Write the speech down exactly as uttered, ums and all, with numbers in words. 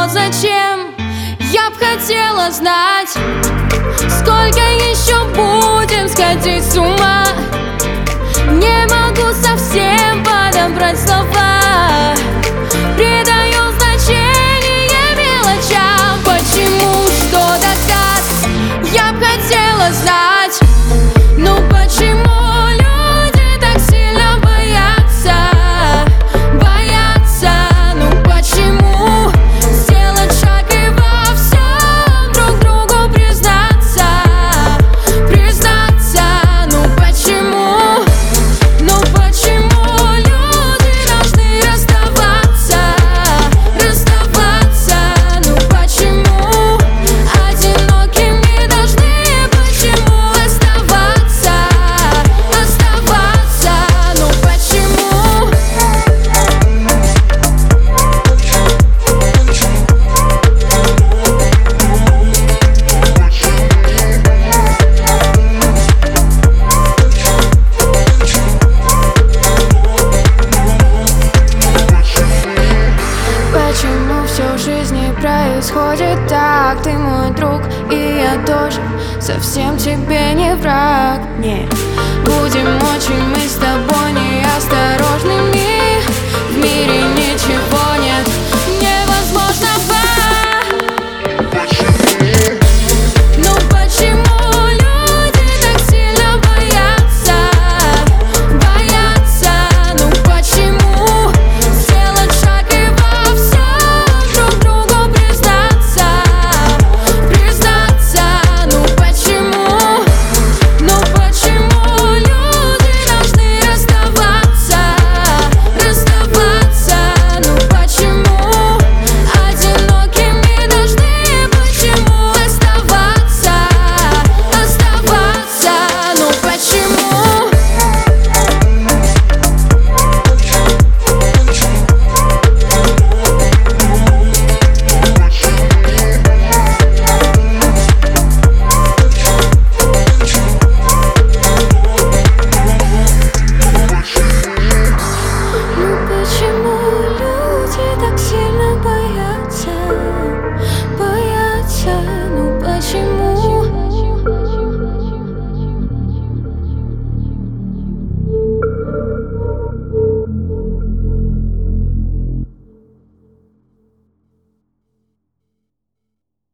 зачем? Я б хотела знать, сколько еще будем сходить с ума. Не могу совсем подобрать слова, придаю значение мелочам. Почему, что да как? Я б хотела знать. Ну почему люди так сильно боятся? Боятся, ну почему? Сделать шаг и во всем друг другу признаться. Признаться, ну почему? Ну почему люди должны расставаться? Расставаться, ну почему? Одинокими должны почему оставаться? Оставаться, ну почему? Почему все в жизни происходит так? Ты мой друг, и я тоже совсем тебе не враг. Нет, будем очень мы с тобой неосторожными. В мире ничего